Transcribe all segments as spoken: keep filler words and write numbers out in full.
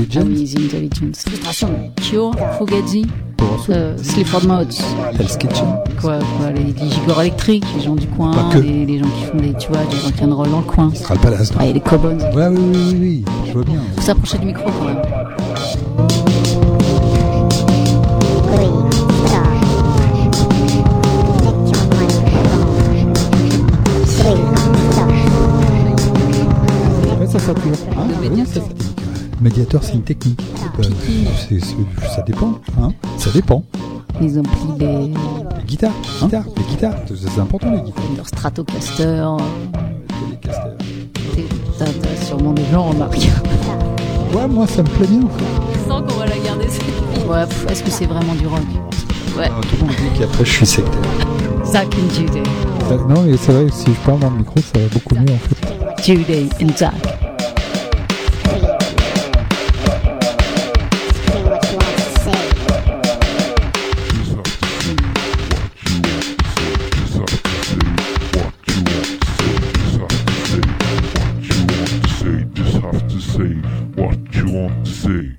Intelligence. Ah oui, The Intelligence. Frustration. Cure, Fugazi, euh, Sleaford Mods. Hell's Kitchen. Quoi, quoi, les, les gigors électriques, les gens du coin, Pas que. les, les gens qui font des, tu vois, du rock'n'roll dans le coin. Astral Palace. Ah, et les Cobones. Ouais, oui, oui, oui, oui, je vois bien. Faut s'approcher du micro quand même. Ouais, ça sature. Hein, Le oui, médiateur. ça, c'est- médiateur, c'est une technique. Euh, c'est- c'est- ça dépend. Hein, ça dépend. Ils ont pris des, Les guitares, hein guitares, les guitares, c'est c'est important les guitares. leurs Stratocaster. Les casters. T'es- T'as t'as sûrement des gens, remarque. Ouais, moi ça me plaît bien. Je sens qu'on va la garder cette Ouais, pff, est-ce que c'est vraiment du rock? Ouais. Alors, tout le monde dit qu'après je suis sectaire. Zack and Judy. Euh, Non, mais c'est vrai que si je parle dans le micro, ça va beaucoup mieux en fait. Judy and Zack. Just have to say what you want to say.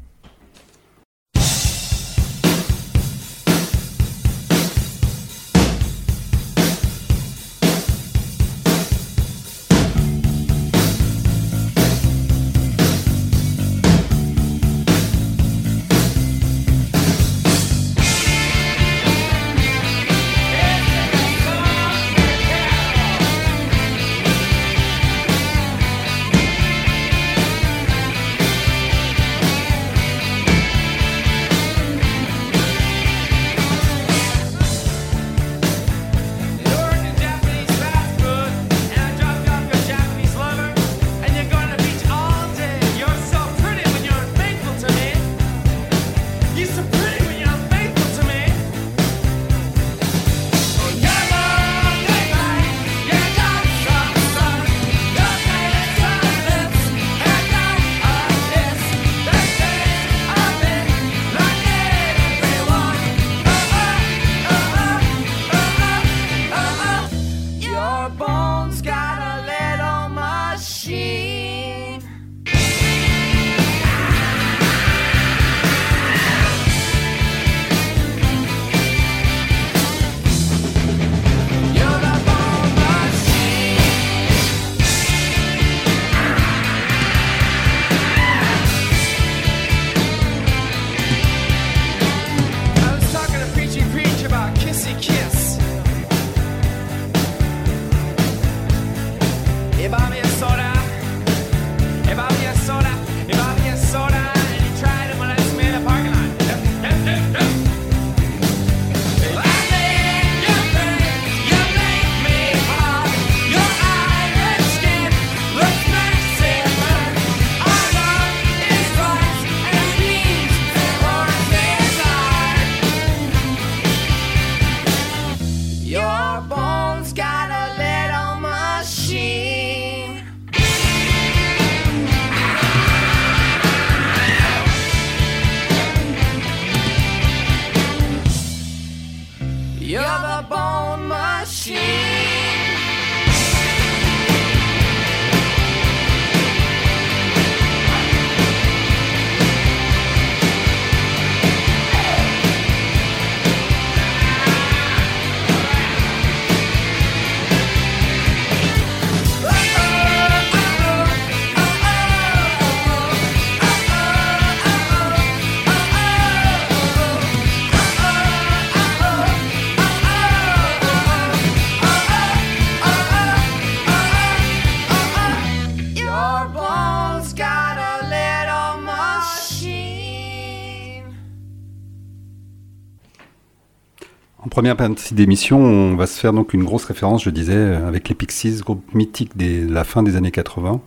En première partie d'émission, on va se faire donc une grosse référence, je disais, avec les Pixies, groupe mythique de la fin des années quatre-vingts,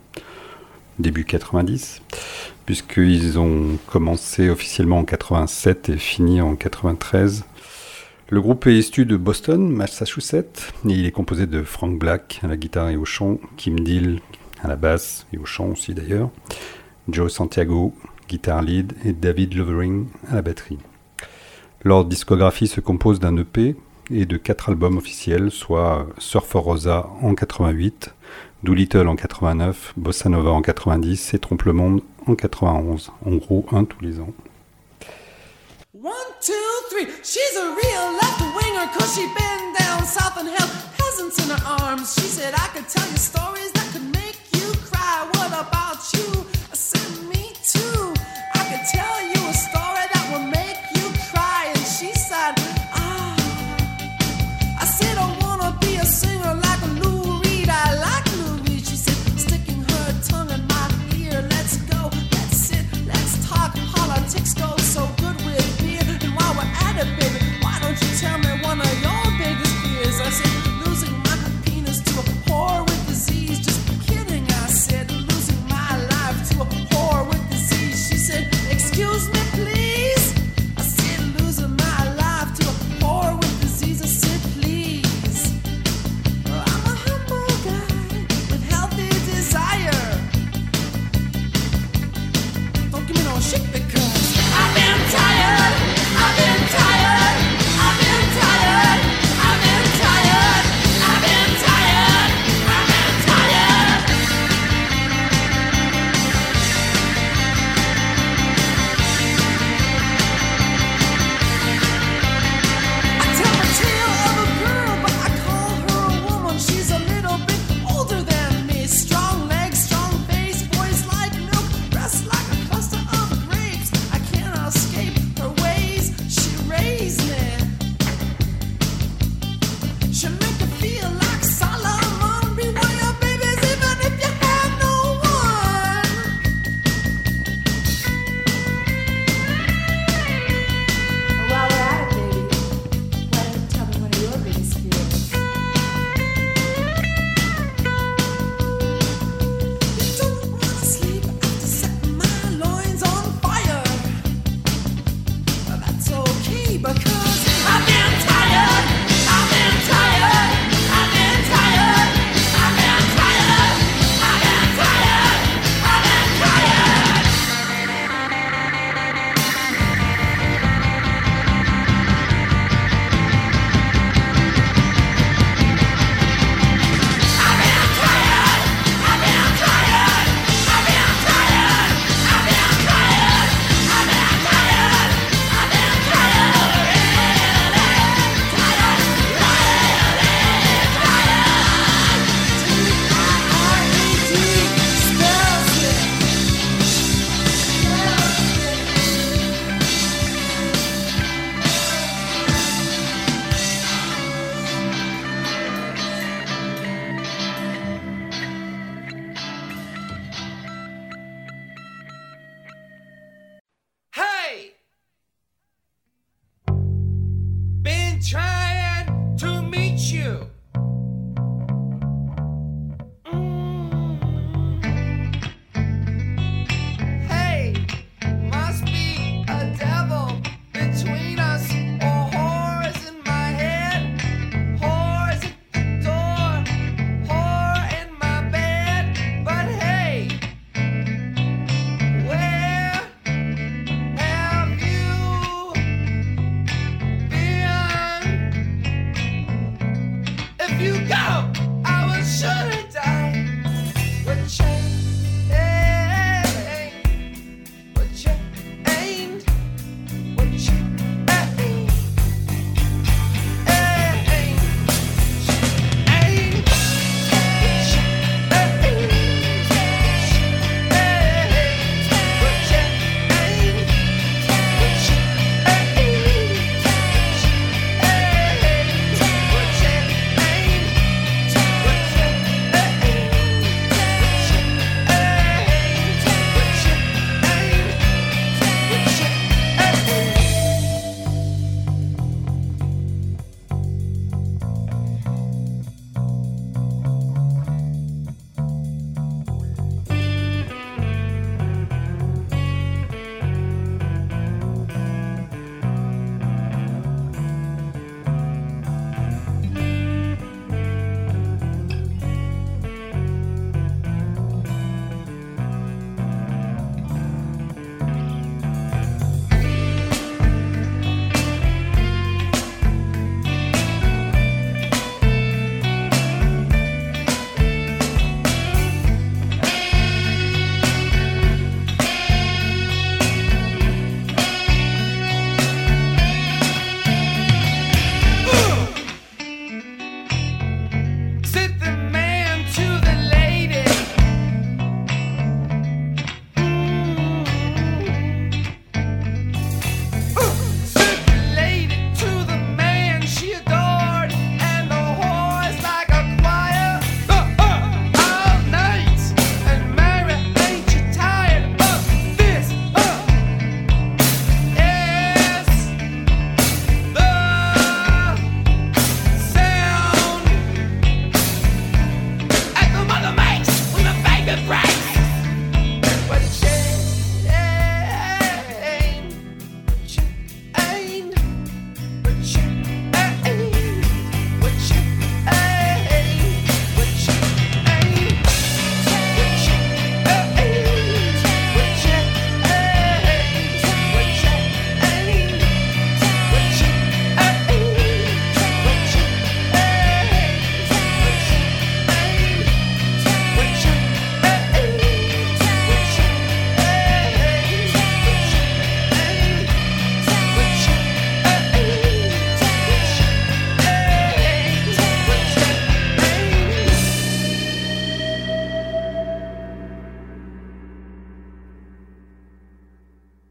début quatre-vingt-dix, puisqu'ils ont commencé officiellement en quatre-vingt-sept et fini en quatre-vingt-treize. Le groupe est issu de Boston, Massachusetts, et il est composé de Frank Black à la guitare et au chant, Kim Deal à la basse et au chant aussi d'ailleurs, Joe Santiago, guitare lead, et David Lovering à la batterie. Leur discographie se compose d'un E P et de quatre albums officiels, soit Surfer Rosa en quatre-vingt-huit, Doolittle en quatre-vingt-neuf, Bossa Nova en quatre-vingt-dix et Trompe le Monde en quatre-vingt-onze. En gros, un tous les ans. One, two, three. She's a real left-winger, cause she been down south and held peasants in her arms. She said, I could tell you stories that could make you cry. What about you? I said, me too. I could tell you a story that will make you cry. And she said, ah. I said, I wanna be a singer like Lou Reed. I like Lou Reed. She said, sticking her tongue in my ear. Let's go, let's sit, let's talk. Politics go so good with beer. And while we're at it, baby, why don't you tell me one of your biggest fears? I said, losing my penis to a whore with disease. Just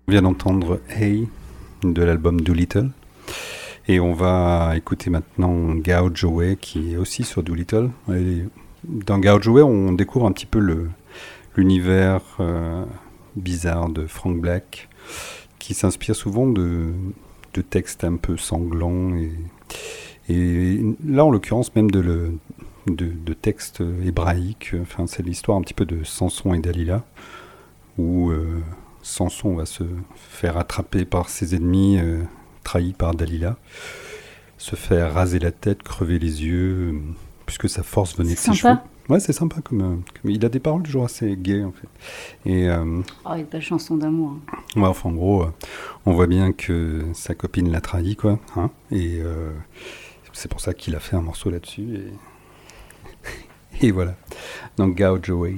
On vient d'entendre Hey de l'album Doolittle. Et on va écouter maintenant Gouge Away qui est aussi sur Doolittle. Et dans Gouge Away, on découvre un petit peu le, l'univers euh, bizarre de Frank Black qui s'inspire souvent de, de textes un peu sanglants et, et là en l'occurrence même de, le, de, de textes hébraïques. Enfin, c'est l'histoire un petit peu de Samson et Dalila où euh, Samson va se faire attraper par ses ennemis, euh, trahi par Dalila, se faire raser la tête, crever les yeux, euh, puisque sa force venait de ses cheveux. Ouais, c'est sympa. Comme, euh, comme il a des paroles toujours assez gaies en fait. Et euh, oh, il y a pas de chanson d'amour. Ouais, enfin en gros, euh, on voit bien que sa copine l'a trahi, quoi. Hein, et euh, c'est pour ça qu'il a fait un morceau là-dessus. Et, et voilà. Donc Gouge Away.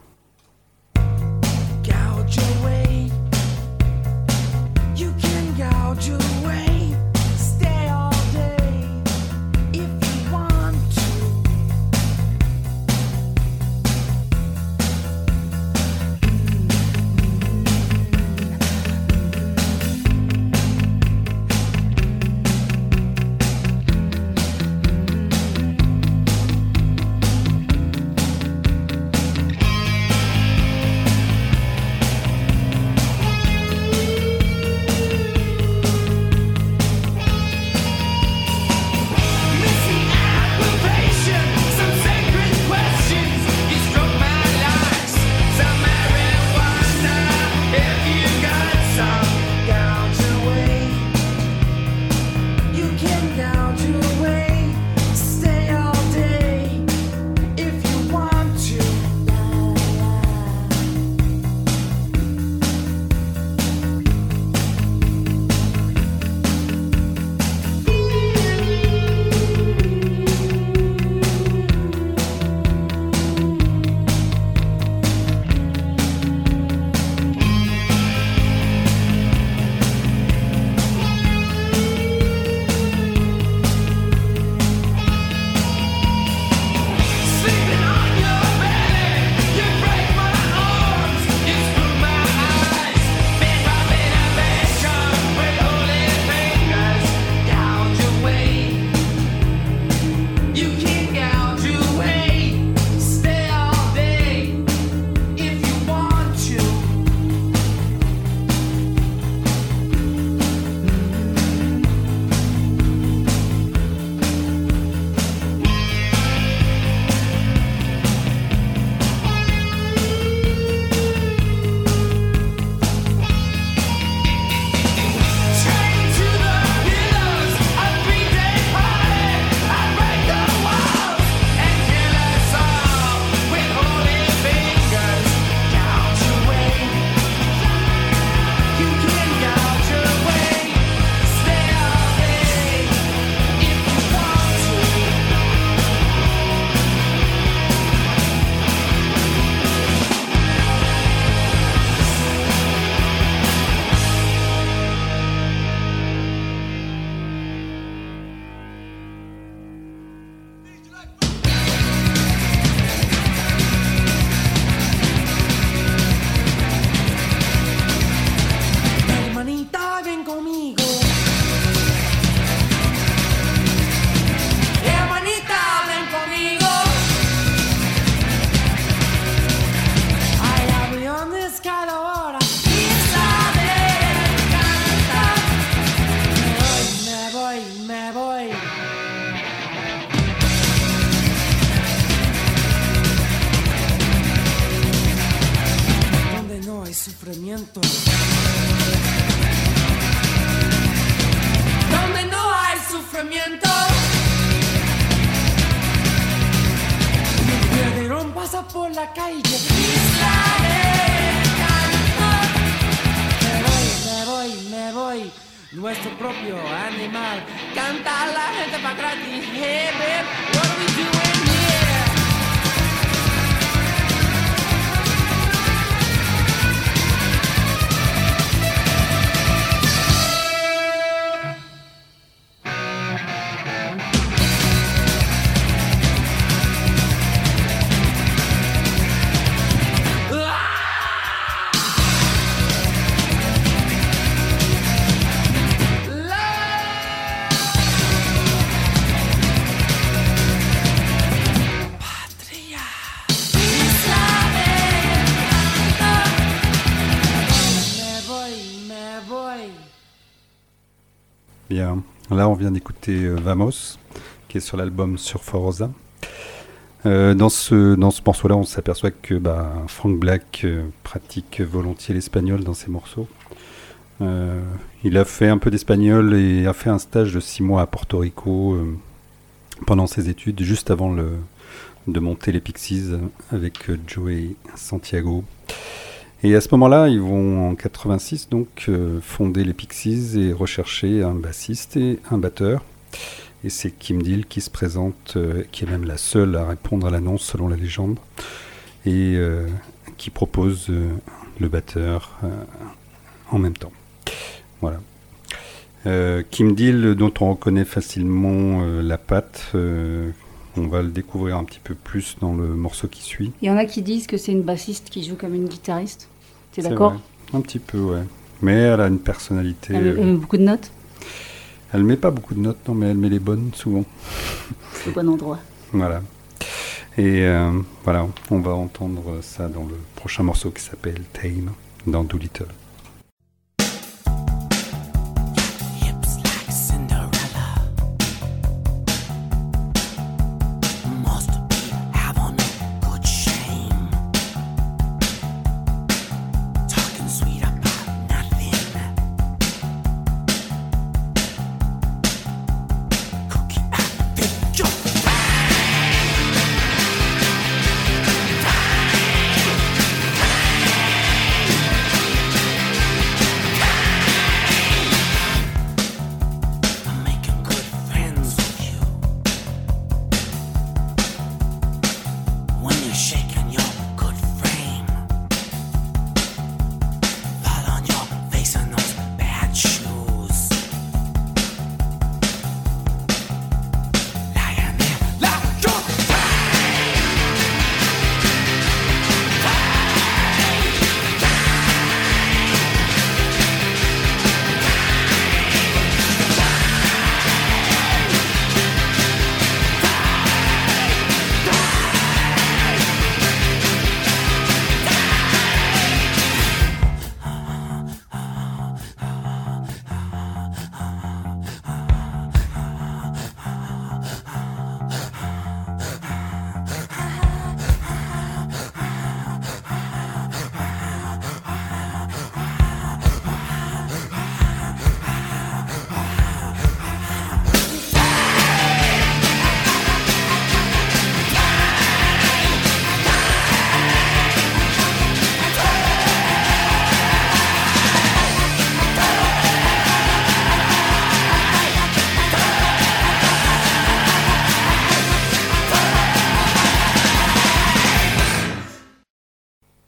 Gouge away. You can gouge away. Stay all day if you want to. sufrimiento. Donde no hay sufrimiento, mi piedrón pasa por la calle. Isla del Canto. Me voy, me voy, me voy. Nuestro propio animal. Canta la gente pa' gratis. Hey, babe, what are we doing here? Bien, là on vient d'écouter euh, Vamos, qui est sur l'album Surforosa. Euh, dans ce dans ce morceau-là, on s'aperçoit que bah, Frank Black euh, pratique volontiers l'espagnol dans ses morceaux. Euh, il a fait un peu d'espagnol et a fait un stage de six mois à Porto Rico euh, pendant ses études, juste avant le, de monter les Pixies avec euh, Joey Santiago. Et à ce moment-là, ils vont en quatre-vingt-six donc euh, fonder les Pixies et rechercher un bassiste et un batteur. Et c'est Kim Deal qui se présente, euh, qui est même la seule à répondre à l'annonce selon la légende, et euh, qui propose euh, le batteur euh, en même temps. Voilà. Euh, Kim Deal, dont on reconnaît facilement euh, la patte, euh, on va le découvrir un petit peu plus dans le morceau qui suit. Il y en a qui disent que c'est une bassiste qui joue comme une guitariste. T'es C'est d'accord? vrai. Un petit peu, ouais. Mais elle a une personnalité. Elle, elle met beaucoup de notes. Elle met pas beaucoup de notes, non, mais elle met les bonnes souvent. C'est au bon endroit. Voilà. Et euh, voilà, on va entendre ça dans le prochain morceau qui s'appelle Tame, dans Doolittle.